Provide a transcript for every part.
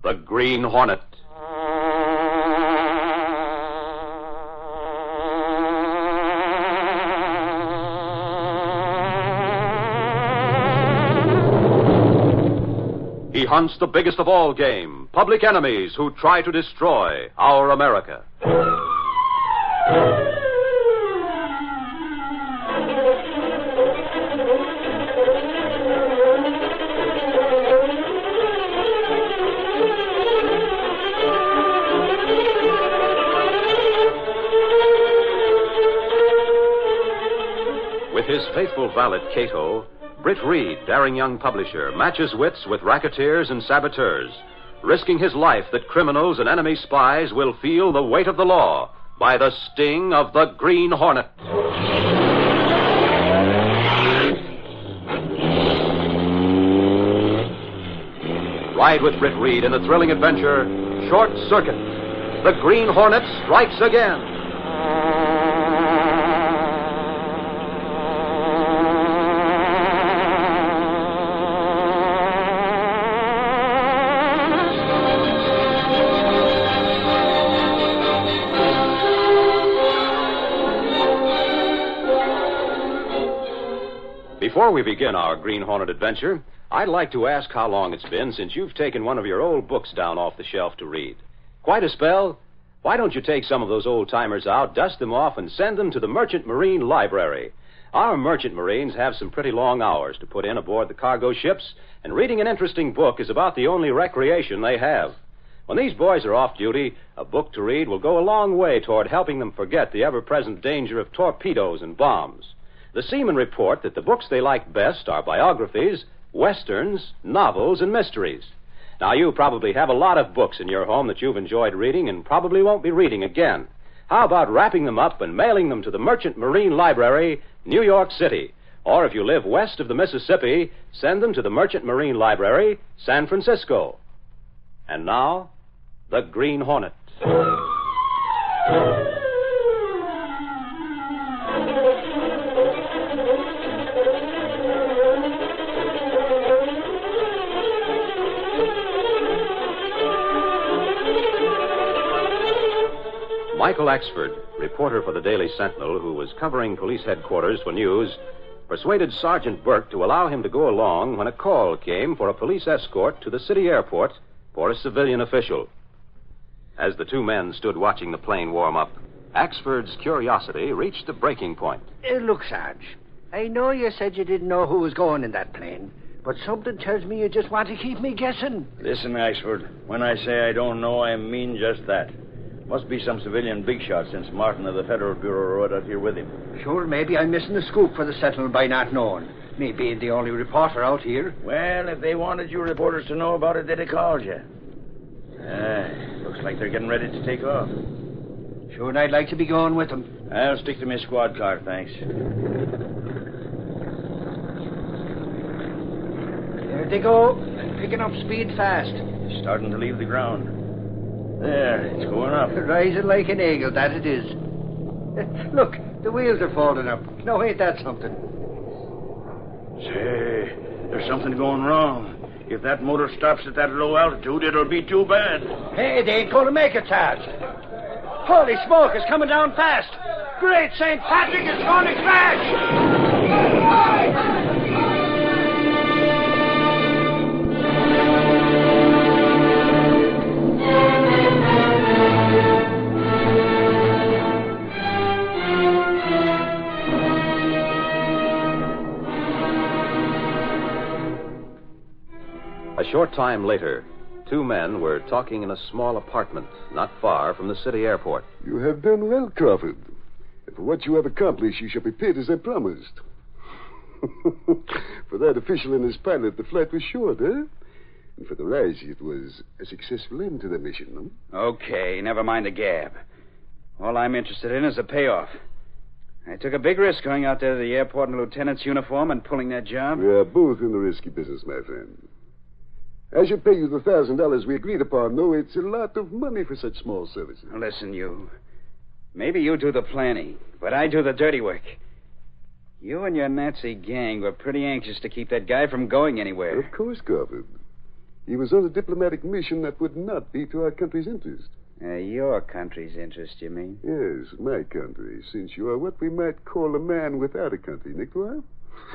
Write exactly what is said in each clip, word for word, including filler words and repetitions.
The Green Hornet. He hunts the biggest of all game, public enemies who try to destroy our America. With his faithful valet, Cato, Britt Reed, daring young publisher, matches wits with racketeers and saboteurs, risking his life that criminals and enemy spies will feel the weight of the law by the sting of the Green Hornet. Ride with Britt Reed in the thrilling adventure, Short Circuit. The Green Hornet strikes again. Before we begin our Green Hornet adventure, I'd like to ask how long it's been since you've taken one of your old books down off the shelf to read. Quite a spell? Why don't you take some of those old-timers out, dust them off, and send them to the Merchant Marine Library? Our Merchant Marines have some pretty long hours to put in aboard the cargo ships, and reading an interesting book is about the only recreation they have. When these boys are off duty, a book to read will go a long way toward helping them forget the ever-present danger of torpedoes and bombs. The seamen report that the books they like best are biographies, westerns, novels, and mysteries. Now, you probably have a lot of books in your home that you've enjoyed reading and probably won't be reading again. How about wrapping them up and mailing them to the Merchant Marine Library, New York City? Or if you live west of the Mississippi, send them to the Merchant Marine Library, San Francisco. And now, the Green Hornet. Michael Axford, reporter for the Daily Sentinel, who was covering police headquarters for news, persuaded Sergeant Burke to allow him to go along when a call came for a police escort to the city airport for a civilian official. As the two men stood watching the plane warm up, Axford's curiosity reached the breaking point. Uh, look, Sarge, I know you said you didn't know who was going in that plane, but something tells me you just want to keep me guessing. Listen, Axford, when I say I don't know, I mean just that. Must be some civilian big shot since Martin of the Federal Bureau rode out here with him. Sure, maybe I'm missing the scoop for the Sentinel by not knowing. Me being the only reporter out here. Well, if they wanted you reporters to know about it, they'd have called you. Ah, looks like they're getting ready to take off. Sure, and I'd like to be going with them. I'll stick to my squad car, thanks. There they go. Picking up speed fast. Starting to leave the ground. There, it's going up. Rising like an eagle, that it is. Look, the wheels are folding up. Now, ain't that something? Say, there's something going wrong. If that motor stops at that low altitude, it'll be too bad. Hey, they ain't going to make it, Sarge. Holy smoke, it's coming down fast. Great Saint Patrick, it's going to crash! A short time later, two men were talking in a small apartment not far from the city airport. You have done well, Crawford. And for what you have accomplished, you shall be paid as I promised. For that official and his pilot, the flight was short, eh? And for the rest, it was a successful end to the mission, no? Okay, never mind the gab. All I'm interested in is the payoff. I took a big risk going out there to the airport in a lieutenant's uniform and pulling that job. We are both in the risky business, my friend. I should pay you the thousand dollars we agreed upon, though it's a lot of money for such small services. Listen, you. Maybe you do the planning, but I do the dirty work. You and your Nazi gang were pretty anxious to keep that guy from going anywhere. Of course, Crawford. He was on a diplomatic mission that would not be to our country's interest. Uh, your country's interest, you mean? Yes, my country, since you are what we might call a man without a country, nicht wahr?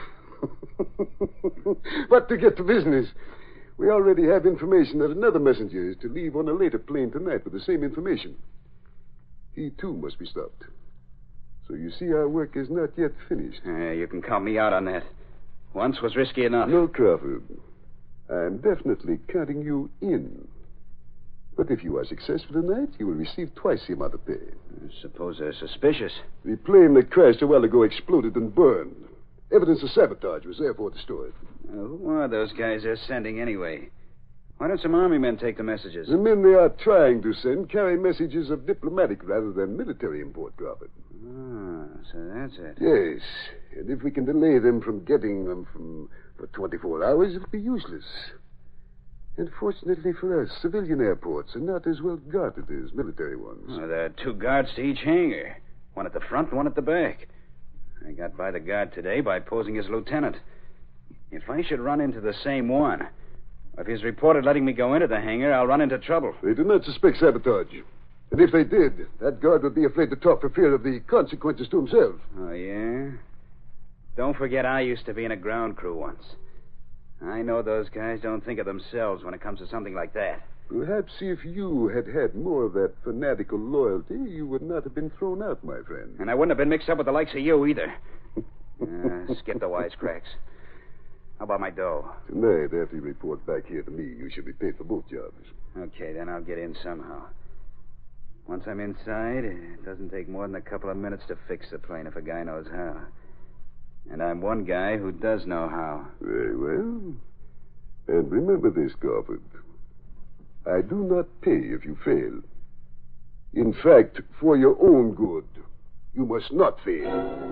But to get to business, we already have information that another messenger is to leave on a later plane tonight with the same information. He, too, must be stopped. So you see, our work is not yet finished. Uh, you can count me out on that. Once was risky enough. No, Crawford. I'm definitely counting you in. But if you are successful tonight, you will receive twice the amount of pay. I suppose they're suspicious. The plane that crashed a while ago exploded and burned. Evidence of sabotage was therefore destroyed. Uh, who are those guys they're sending anyway? Why don't some army men take the messages? The men they are trying to send carry messages of diplomatic rather than military import, Crawford. Ah, so that's it. Yes, and if we can delay them from getting them from for twenty-four hours, it'll be useless. And fortunately for us, civilian airports are not as well guarded as military ones. Oh, there are two guards to each hangar. One at the front, one at the back. I got by the guard today by posing as lieutenant. If I should run into the same one, or if he's reported letting me go into the hangar, I'll run into trouble. They do not suspect sabotage. And if they did, that guard would be afraid to talk for fear of the consequences to himself. Oh, yeah? Don't forget I used to be in a ground crew once. I know those guys don't think of themselves when it comes to something like that. Perhaps if you had had more of that fanatical loyalty, you would not have been thrown out, my friend. And I wouldn't have been mixed up with the likes of you either. uh, skip the wisecracks. How about my dough? Tonight, after you report back here to me, you should be paid for both jobs. Okay, then I'll get in somehow. Once I'm inside, it doesn't take more than a couple of minutes to fix the plane if a guy knows how. And I'm one guy who does know how. Very well. And remember this, Crawford. I do not pay if you fail. In fact, for your own good, you must not fail.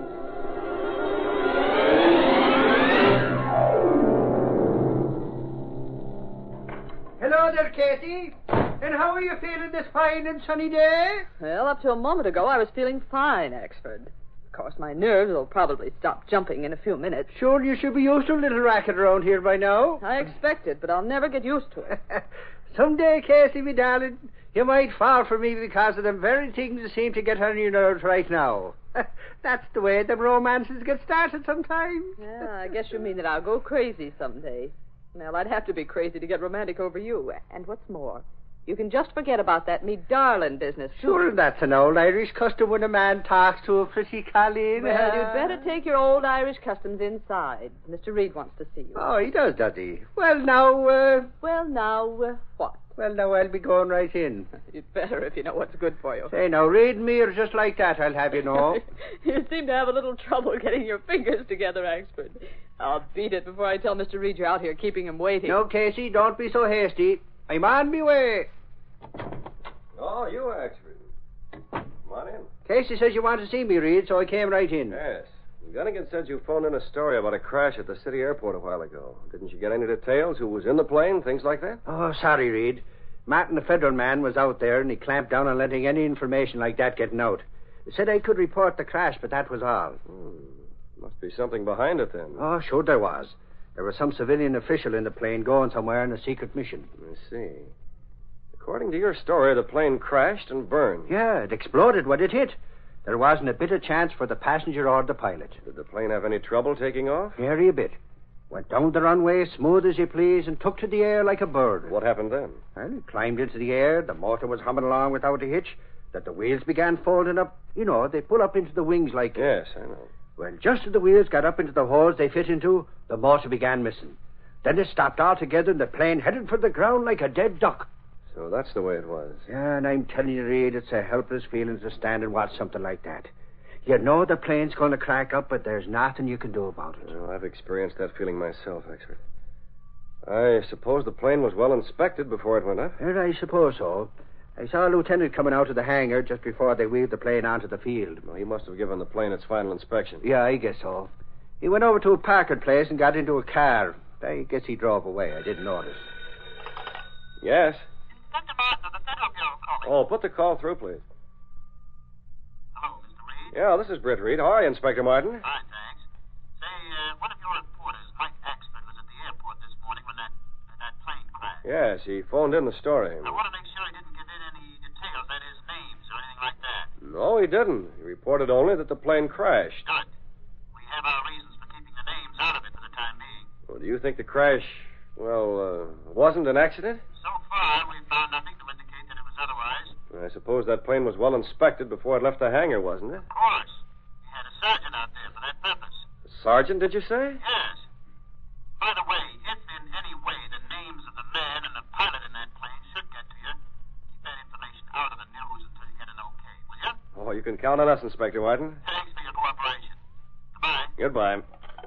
Hello there, Katie. And how are you feeling this fine and sunny day? Well, up to a moment ago, I was feeling fine, Axford. Of course, my nerves will probably stop jumping in a few minutes. Sure, you should be used to a little racket around here by now. I expect it, but I'll never get used to it. Someday, Casey, me darling, you might fall for me because of them very things that seem to get on your nerves right now. That's the way them romances get started sometimes. Yeah, I guess you mean that I'll go crazy someday. Well, I'd have to be crazy to get romantic over you. And what's more, you can just forget about that me darling business. Sure, that's an old Irish custom when a man talks to a pretty colleen. Well, you'd better take your old Irish customs inside. Mister Reed wants to see you. Oh, he does, does he? Well, now, uh... Well, now, uh, what? Well, now, I'll be going right in. You'd better if you know what's good for you. Say, now, Reed and me are just like that, I'll have you know. You seem to have a little trouble getting your fingers together, Axford. I'll beat it before I tell Mister Reed you're out here keeping him waiting. No, Casey, don't be so hasty. I'm on me way. Oh, you, Axford. Come on in. Casey says you want to see me, Reed, so I came right in. Yes. Gunnigan said you phoned in a story about a crash at the city airport a while ago. Didn't you get any details? Who was in the plane? Things like that? Oh, sorry, Reed. Matt and the federal man was out there, and he clamped down on letting any information like that getting out. He said I could report the crash, but that was all. Hmm. Must be something behind it, then. Oh, sure there was. There was some civilian official in the plane going somewhere on a secret mission. I see. According to your story, the plane crashed and burned. Yeah, it exploded when it hit. There wasn't a bit of chance for the passenger or the pilot. Did the plane have any trouble taking off? Nary a bit. Went down the runway smooth as you please and took to the air like a bird. What happened then? Well, it climbed into the air. The motor was humming along without a hitch. That the wheels began folding up. You know, they pull up into the wings like... Yes, I know. Well, just as the wheels got up into the holes they fit into, the motor began missing. Then it stopped altogether and the plane headed for the ground like a dead duck. So that's the way it was. Yeah, and I'm telling you, Reed, it's a helpless feeling to stand and watch something like that. You know the plane's going to crack up, but there's nothing you can do about it. Well, I've experienced that feeling myself, Axford. I suppose the plane was well inspected before it went up? Well, I suppose so. I saw a lieutenant coming out of the hangar just before they wheeled the plane onto the field. Well, he must have given the plane its final inspection. Yeah, I guess so. He went over to a Parker place and got into a car. I guess he drove away. I didn't notice. Yes? Inspector Martin of the Federal Bureau calling. Oh, put the call through, please. Hello, Mister Reed. Yeah, this is Britt Reed. How are you, Inspector Martin? Fine, thanks. Say, uh, one of your reporters, Mike Axford, was at the airport this morning when that, when that plane crashed. Yes, he phoned in the story. I want to make sure he didn't give in any details, that is, names or anything like that. No, he didn't. He reported only that the plane crashed. Good. We have our reasons for keeping the names out of it for the time being. Well, do you think the crash, well, uh, wasn't an accident? So far, we've found nothing to indicate that it was otherwise. I suppose that plane was well inspected before it left the hangar, wasn't it? Of course. We had a sergeant out there for that purpose. A sergeant, did you say? Yes. By the way, if in any way the names of the man and the pilot in that plane should get to you, keep that information out of the news until you get an okay, will you? Oh, you can count on us, Inspector Whiten. Thanks for your cooperation. Goodbye. Goodbye.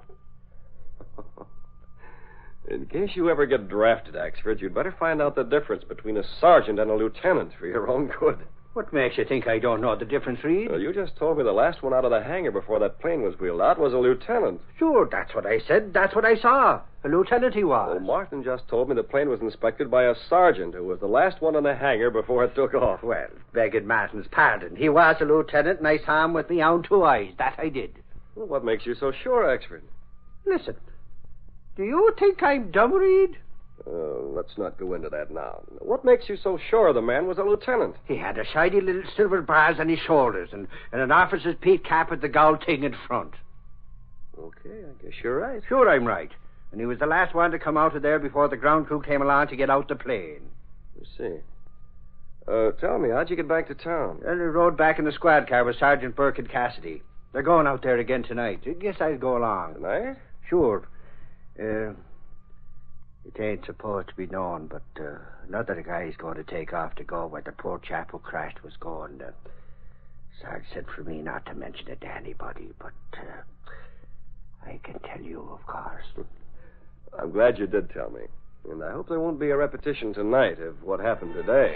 In case you ever get drafted, Axford, you'd better find out the difference between a sergeant and a lieutenant for your own good. What makes you think I don't know the difference, Reed? Well, you just told me the last one out of the hangar before that plane was wheeled out was a lieutenant. Sure, that's what I said. That's what I saw. A lieutenant he was. Well, Martin just told me the plane was inspected by a sergeant who was the last one in the hangar before it took off. Well, begging Martin's pardon. He was a lieutenant, and I saw him with my own two eyes. That I did. Well, what makes you so sure, Axford? Listen. Do you think I'm dumb, Reed? Uh, let's not go into that now. What makes you so sure the man was a lieutenant? He had a shiny little silver bars on his shoulders and, and an officer's peak cap with the gold thing in front. Okay, I guess you're right. Sure I'm right. And he was the last one to come out of there before the ground crew came along to get out the plane. You see. Uh, tell me, how'd you get back to town? Well, I rode back in the squad car with Sergeant Burke and Cassidy. They're going out there again tonight. I guess I'll go along. Tonight? Sure. Uh, it ain't supposed to be known, but uh, another guy's going to take off to go where the poor chap who crashed was going. Uh, Sarge said for me not to mention it to anybody, but uh, I can tell you, of course. I'm glad you did tell me. And I hope there won't be a repetition tonight of what happened today.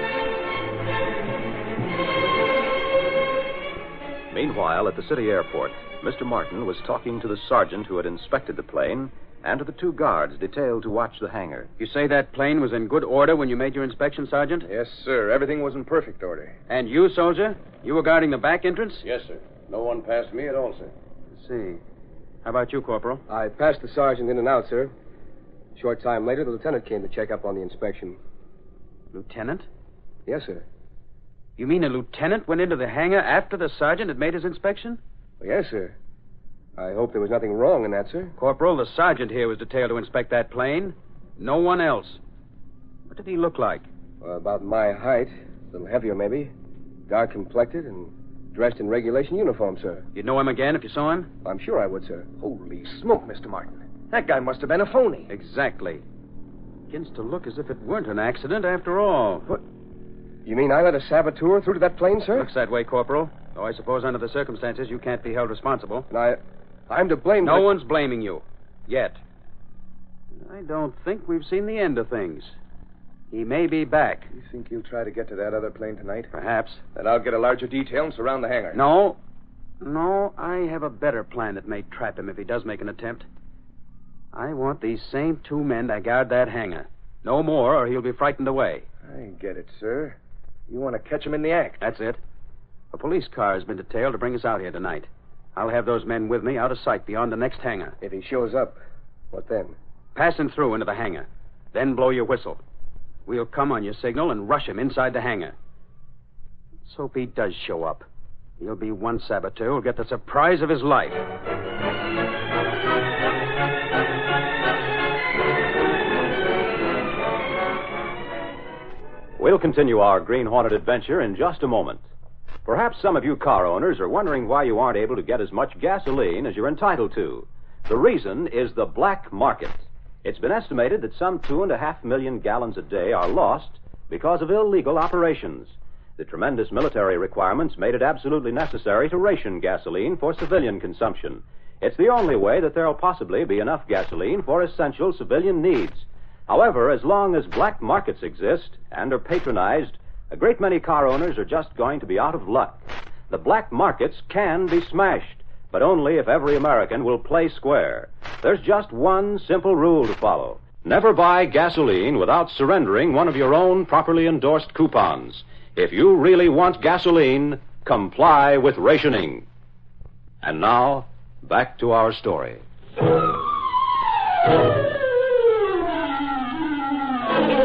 Meanwhile, at the city airport, Mister Martin was talking to the sergeant who had inspected the plane and to the two guards detailed to watch the hangar. You say that plane was in good order when you made your inspection, Sergeant? Yes, sir. Everything was in perfect order. And you, soldier? You were guarding the back entrance? Yes, sir. No one passed me at all, sir. I see. How about you, Corporal? I passed the sergeant in and out, sir. A short time later, the lieutenant came to check up on the inspection. Lieutenant? Yes, sir. You mean a lieutenant went into the hangar after the sergeant had made his inspection? Yes, sir. I hope there was nothing wrong in that, sir. Corporal, the sergeant here was detailed to inspect that plane. No one else. What did he look like? Uh, about my height. A little heavier, maybe. Dark complected and dressed in regulation uniform, sir. You'd know him again if you saw him? I'm sure I would, sir. Holy smoke, Mister Martin. That guy must have been a phony. Exactly. Begins to look as if it weren't an accident after all. What? You mean I let a saboteur through to that plane, sir? Looks that way, Corporal. Though I suppose under the circumstances you can't be held responsible. And I... I'm to blame... No for... one's blaming you. Yet. I don't think we've seen the end of things. He may be back. You think he'll try to get to that other plane tonight? Perhaps. Then I'll get a larger detail and surround the hangar. No. No, I have a better plan that may trap him if he does make an attempt. I want these same two men to guard that hangar. No more, or he'll be frightened away. I get it, sir. You want to catch him in the act. That's it. A police car has been detailed to bring us out here tonight. I'll have those men with me out of sight beyond the next hangar. If he shows up, what then? Pass him through into the hangar. Then blow your whistle. We'll come on your signal and rush him inside the hangar. Let's hope he does show up. He'll be one saboteur who'll get the surprise of his life. We'll continue our Green Hornet adventure in just a moment. Perhaps some of you car owners are wondering why you aren't able to get as much gasoline as you're entitled to. The reason is the black market. It's been estimated that some two and a half million gallons a day are lost because of illegal operations. The tremendous military requirements made it absolutely necessary to ration gasoline for civilian consumption. It's the only way that there'll possibly be enough gasoline for essential civilian needs. However, as long as black markets exist and are patronized, a great many car owners are just going to be out of luck. The black markets can be smashed, but only if every American will play square. There's just one simple rule to follow. Never buy gasoline without surrendering one of your own properly endorsed coupons. If you really want gasoline, comply with rationing. And now, back to our story.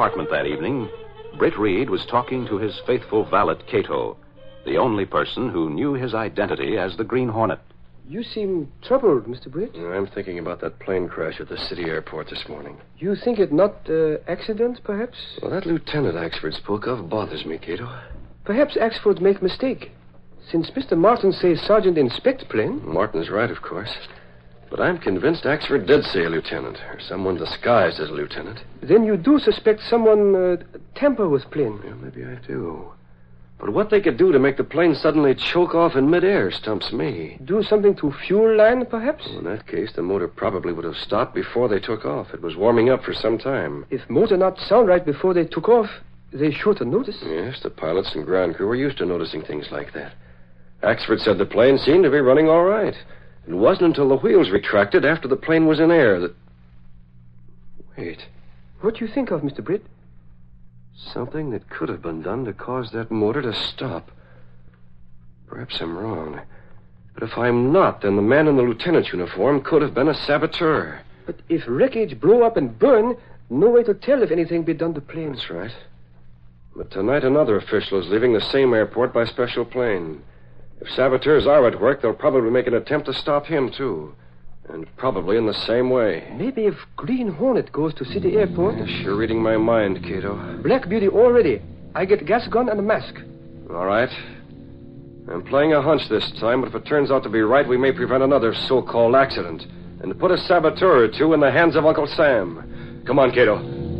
apartment that evening, Britt Reed was talking to his faithful valet, Cato, the only person who knew his identity as the Green Hornet. You seem troubled, Mister Britt. I'm thinking about that plane crash at the city airport this morning. You think it not uh, accident, perhaps? Well, that Lieutenant Axford spoke of bothers me, Cato. Perhaps Axford make mistake. Since Mister Martin says Sergeant inspect plane... Martin's right, of course. But I'm convinced Axford did say a lieutenant, or someone disguised as a lieutenant. Then you do suspect someone uh, tamper with plane. Yeah, maybe I do. But what they could do to make the plane suddenly choke off in midair stumps me. Do something to fuel line, perhaps? Well, in that case, the motor probably would have stopped before they took off. It was warming up for some time. If motor not sound right before they took off, they sure to notice. Yes, the pilots and ground crew were used to noticing things like that. Axford said the plane seemed to be running all right. It wasn't until the wheels retracted after the plane was in air that... Wait. What do you think of, Mister Britt? Something that could have been done to cause that motor to stop. Perhaps I'm wrong. But if I'm not, then the man in the lieutenant's uniform could have been a saboteur. But if wreckage blow up and burn, no way to tell if anything be done to plane. That's right. But tonight another official is leaving the same airport by special plane. If saboteurs are at work, they'll probably make an attempt to stop him, too. And probably in the same way. Maybe if Green Hornet goes to City Airport... You're sure reading my mind, Cato. Black Beauty already. I get gas gun and a mask. All right. I'm playing a hunch this time, but if it turns out to be right, we may prevent another so-called accident. And put a saboteur or two in the hands of Uncle Sam. Come on, Cato.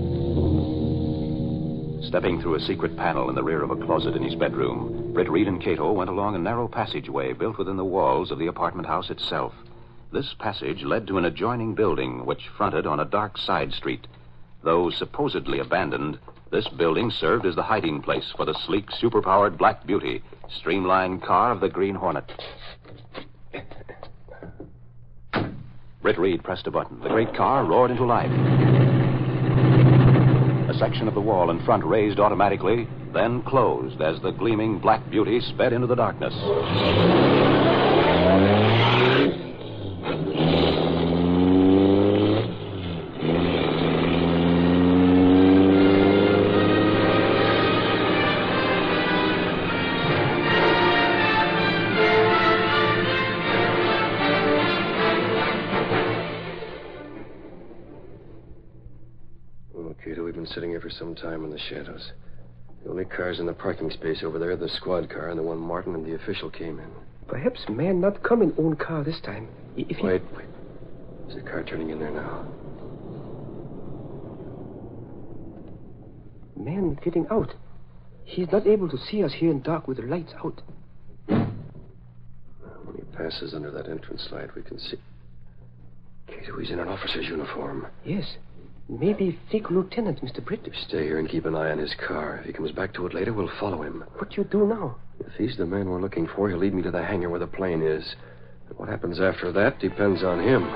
Stepping through a secret panel in the rear of a closet in his bedroom, Britt Reed and Cato went along a narrow passageway built within the walls of the apartment house itself. This passage led to an adjoining building which fronted on a dark side street. Though supposedly abandoned, this building served as the hiding place for the sleek, superpowered Black Beauty, streamlined car of the Green Hornet. Britt Reed pressed a button. The great car roared into life. A section of the wall in front raised automatically, then closed as the gleaming Black Beauty sped into the darkness. Sitting here for some time in the shadows. The only cars in the parking space over there are the squad car and the one Martin and the official came in. Perhaps man not come in own car this time. If he... Wait, wait. There's a car turning in there now. Man getting out. He's not able to see us here in dark with the lights out. When he passes under that entrance light, we can see... Cato, he's in an officer's uniform. Yes. Maybe fake lieutenant, Mister Britt. Stay here and keep an eye on his car. If he comes back to it later, we'll follow him. What you do now? If he's the man we're looking for, he'll lead me to the hangar where the plane is. But what happens after that depends on him.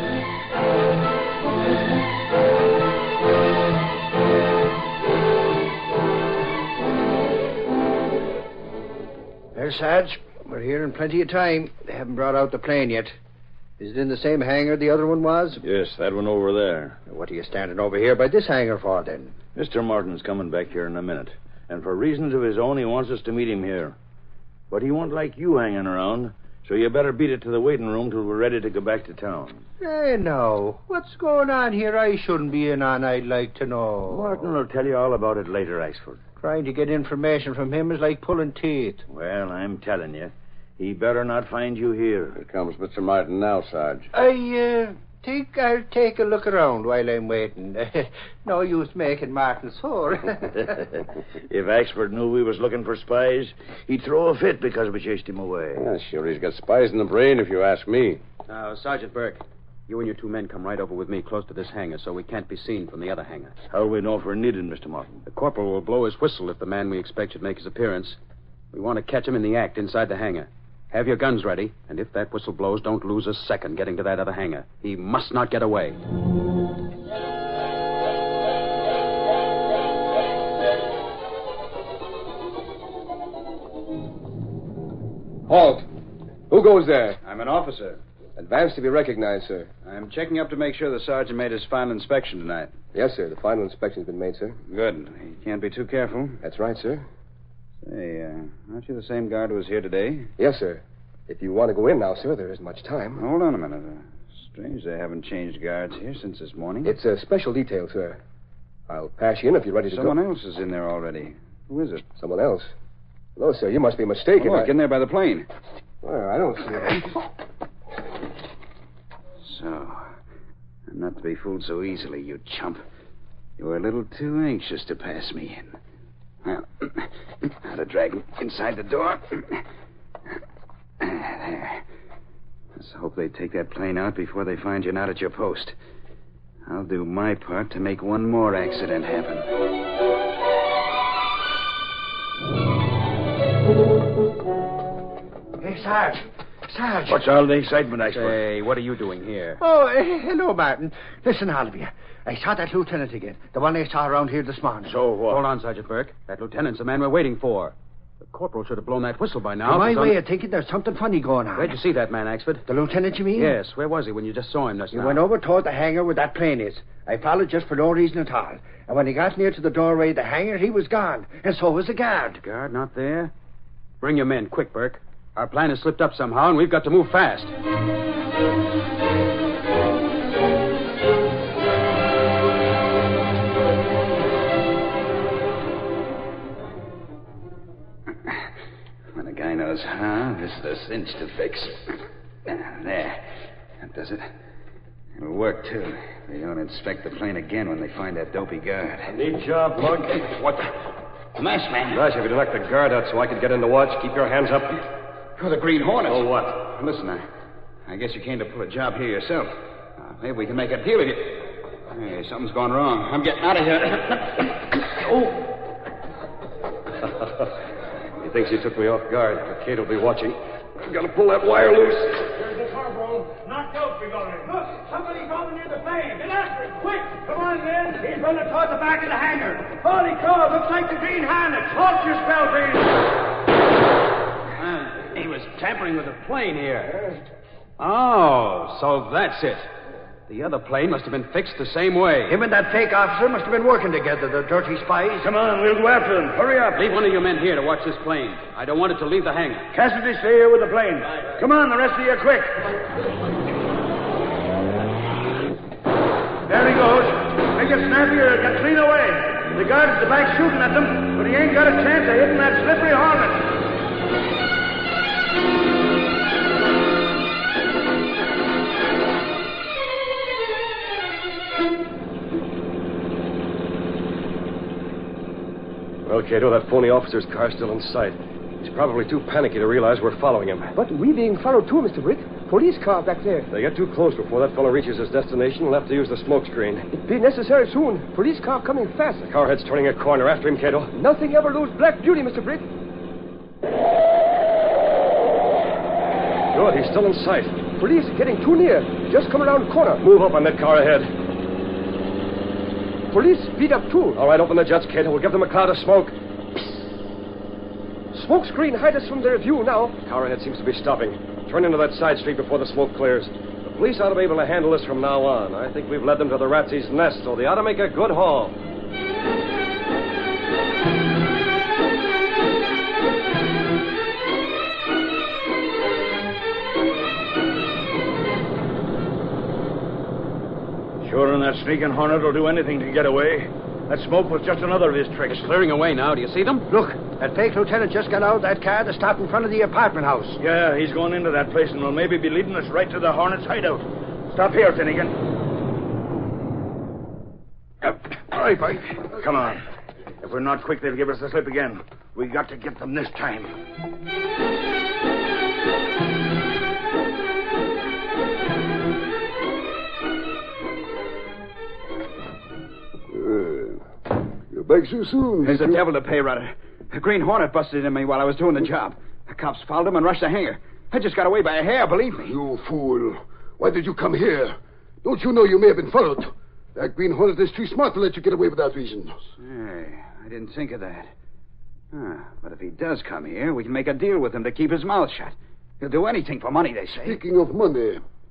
Well, Sarge, we're here in plenty of time. They haven't brought out the plane yet. Is it in the same hangar the other one was? Yes, that one over there. What are you standing over here by this hangar for, then? Mister Martin's coming back here in a minute. And for reasons of his own, he wants us to meet him here. But he won't like you hanging around, so you better beat it to the waiting room till we're ready to go back to town. Hey, no. What's going on here I shouldn't be in on, I'd like to know. Martin will tell you all about it later, Axford. Trying to get information from him is like pulling teeth. Well, I'm telling you. He better not find you here. Here comes Mister Martin now, Sarge. I, uh, think I'll take a look around while I'm waiting. No use making Martin sore. If Axford knew we was looking for spies, he'd throw a fit because we chased him away. Yeah, sure, he's got spies in the brain, if you ask me. Now, Sergeant Burke, you and your two men come right over with me close to this hangar so we can't be seen from the other hangar. How'll we know if we're needed, Mister Martin? The corporal will blow his whistle if the man we expect should make his appearance. We want to catch him in the act inside the hangar. Have your guns ready, and if that whistle blows, don't lose a second getting to that other hangar. He must not get away. Halt! Who goes there? I'm an officer. Advance to be recognized, sir. I'm checking up to make sure the sergeant made his final inspection tonight. Yes, sir. The final inspection's been made, sir. Good. He can't be too careful. That's right, sir. Say, uh, aren't you the same guard who was here today? Yes, sir. If you want to go in now, sir, there isn't much time. Hold on a minute. Uh, strange they haven't changed guards here since this morning. It's a special detail, sir. I'll pass you in if you're ready to Someone go. else is in there already. Who is it? Someone else? No, sir, you must be mistaken. Oh, look, I... in there by the plane. Well, I don't see it. So, I'm not to be fooled so easily, you chump. You were a little too anxious to pass me in. Well, now to drag him inside the door. There. Let's hope they take that plane out before they find you not at your post. I'll do my part to make one more accident happen. Hey, Sarge. Sarge. What's all the excitement, I suppose? Hey, what are you doing here? Oh, eh, hello, Martin. Listen, all of you. I saw that lieutenant again. The one I saw around here this morning. So what? Hold on, Sergeant Burke. That lieutenant's the man we're waiting for. The corporal should have blown that whistle by now. To my He's on- way of thinking, there's something funny going on. Where'd you see that man, Axford? The lieutenant, you mean? Yes. Where was he when you just saw him just He now? went over toward the hangar where that plane is. I followed just for no reason at all. And when he got near to the doorway of the hangar, he was gone. And so was the guard. Guard not there? Bring your men, quick, Burke. Our plan has slipped up somehow, and we've got to move fast. When a guy knows how, this is a cinch to fix. There. That does it. It'll work, too. They don't inspect the plane again when they find that dopey guard. Neat job, Lug. What the? The masked man. Gosh, if you'd knock the guard out so I could get in the watch, keep your hands up. You're the Green Hornet. Oh, what? Listen, I, I guess you came to pull a job here yourself. Uh, maybe we can make a deal with you. Hey, something's gone wrong. I'm getting out of here. Oh. He thinks he took me off guard, but Kate will be watching. I've got to pull that wire loose. There's the corporal. Knocked out, Grigori. Look, somebody's coming near the plane. Get after it, quick. Come on, men. He's running toward the back of the hangar. Holy cow, looks like the Green Hornet. Halt your spell, Green. Man, he was tampering with the plane here. Oh, so that's it. The other plane must have been fixed the same way. Him and that fake officer must have been working together, the dirty spies. Come on, we'll go after them. Hurry up. Leave one of your men here to watch this plane. I don't want it to leave the hangar. Cassidy, stay here with the plane. Come on, the rest of you, quick. There he goes. Make it snappy or get clean away. The guard at the back shooting at them, but he ain't got a chance of hitting that slippery Hornet. Well, Cato, that phony officer's car's still in sight. He's probably too panicky to realize we're following him. But we being followed too, Mister Brick. Police car back there. If they get too close before that fellow reaches his destination, we'll have to use the smoke screen. It be necessary soon. Police car coming fast. The car head's turning a corner. After him, Cato. Nothing ever lose black beauty, Mister Brick. Good, he's still in sight. Police getting too near. Just come around the corner. Move up on that car ahead. Police speed up too. All right, open the jets, Cato. We'll give them a cloud of smoke. Smoke screen hide us from their view now. The car ahead seems to be stopping. Turn into that side street before the smoke clears. The police ought to be able to handle this from now on. I think we've led them to the Ratsies' nest, so they ought to make a good haul. Sure, and that sneaking Hornet will do anything to get away. That smoke was just another of his tricks. It's clearing away now. Do you see them? Look, that fake lieutenant just got out of that car that stopped in front of the apartment house. Yeah, he's going into that place and will maybe be leading us right to the Hornet's hideout. Stop here, Finnegan. Yep. All right, Mike. Come on. If we're not quick, they'll give us the slip again. We got to get them this time. You're back so soon. There's the devil to pay, Rudder. The Green Hornet busted into me while I was doing the job. The cops followed him and rushed the hangar. I just got away by a hair, believe me. You fool. Why did you come here? Don't you know you may have been followed? That Green Hornet is too smart to let you get away without reason. Hey, I didn't think of that. Ah, but if he does come here, we can make a deal with him to keep his mouth shut. He'll do anything for money, they say. Speaking of money,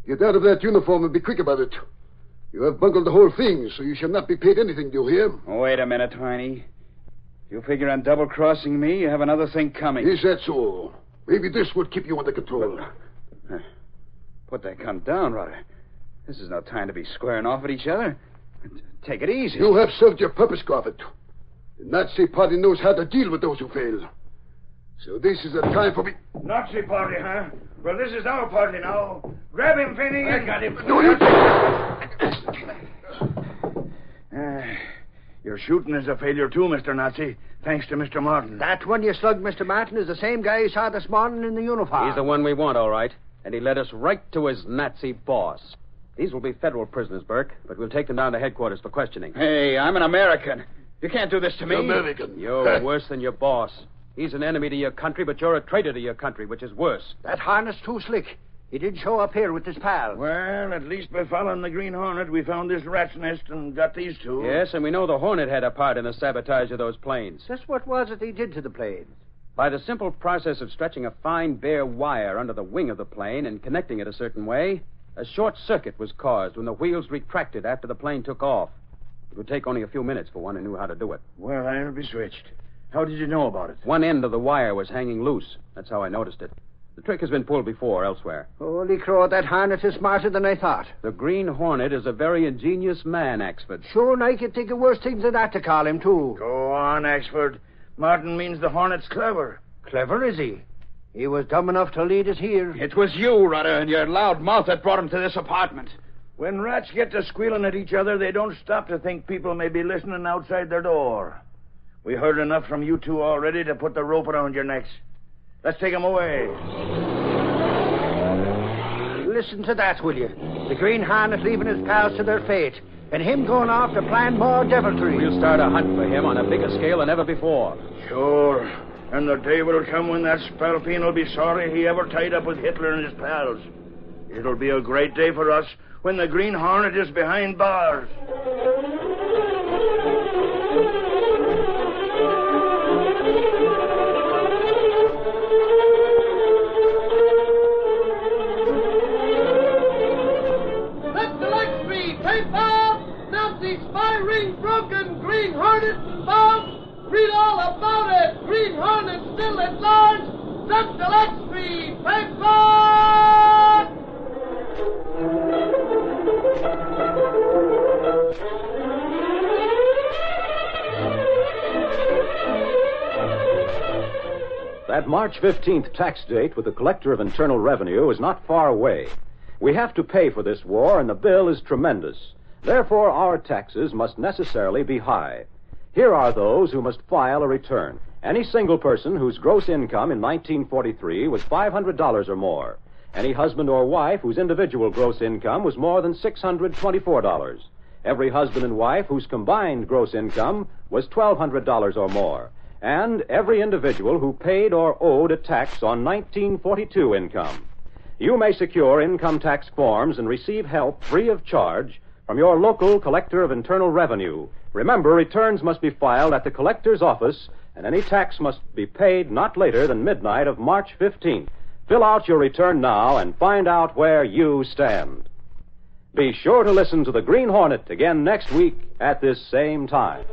Get out of that uniform and be quick about it. You have bungled the whole thing, so you shall not be paid anything, do you hear? Wait a minute, Tiny. If you figure on double-crossing me, you have another thing coming. Is that so? Maybe this would keep you under control. Put that gun down, Rodder. This is no time to be squaring off at each other. Take it easy. You have served your purpose, Garvett. The Nazi party knows how to deal with those who fail. So this is the time for me... Nazi party, huh? Well, this is our party now. Grab him, Finnegan. I got him. No, you... Uh, your shooting is a failure, too, Mister Nazi. Thanks to Mister Martin. That one you slugged, Mister Martin, is the same guy you saw this morning in the uniform. He's the one we want, all right. And he led us right to his Nazi boss. These will be federal prisoners, Burke, but we'll take them down to headquarters for questioning. Hey, I'm an American. You can't do this to me. American. You're worse than your boss. He's an enemy to your country, but you're a traitor to your country, which is worse. That harness too slick. He did show up here with his pal. Well, at least by following the Green Hornet, we found this rat's nest and got these two. Yes, and we know the Hornet had a part in the sabotage of those planes. Just what was it he did to the planes? By the simple process of stretching a fine bare wire under the wing of the plane and connecting it a certain way, a short circuit was caused when the wheels retracted after the plane took off. It would take only a few minutes for one who knew how to do it. Well, I'll be switched. How did you know about it? One end of the wire was hanging loose. That's how I noticed it. The trick has been pulled before elsewhere. Holy crow, that harness is smarter than I thought. The Green Hornet is a very ingenious man, Axford. Sure, and I could think of worse things than that to call him, too. Go on, Axford. Martin means the Hornet's clever. Clever, is he? He was dumb enough to lead us here. It was you, Rudder, and your loud mouth that brought him to this apartment. When rats get to squealing at each other, they don't stop to think people may be listening outside their door. We heard enough from you two already to put the rope around your necks. Let's take them away. Listen to that, will you? The Green Hornet leaving his pals to their fate, and him going off to plan more deviltry. We'll start a hunt for him on a bigger scale than ever before. Sure. And the day will come when that Spalpeen will be sorry he ever tied up with Hitler and his pals. It'll be a great day for us when the Green Hornet is behind bars. Let the Lexby paper! Nazi spy ring broken! Green Hornet found! Read all about it! Green Hornet still at large! Set the Lexby paper! That March fifteenth tax date with the Collector of Internal Revenue is not far away. We have to pay for this war, and the bill is tremendous. Therefore, our taxes must necessarily be high. Here are those who must file a return. Any single person whose gross income in nineteen forty-three was five hundred dollars or more. Any husband or wife whose individual gross income was more than six hundred twenty-four dollars. Every husband and wife whose combined gross income was twelve hundred dollars or more. And every individual who paid or owed a tax on nineteen forty-two income. You may secure income tax forms and receive help free of charge from your local Collector of Internal Revenue. Remember, returns must be filed at the collector's office, and any tax must be paid not later than midnight of March fifteenth. Fill out your return now and find out where you stand. Be sure to listen to the Green Hornet again next week at this same time.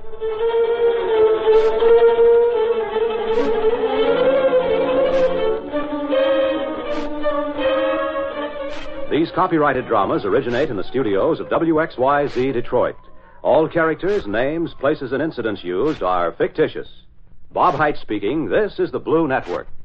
These copyrighted dramas originate in the studios of W X Y Z Detroit. All characters, names, places, and incidents used are fictitious. Bob Height speaking. This is the Blue Network.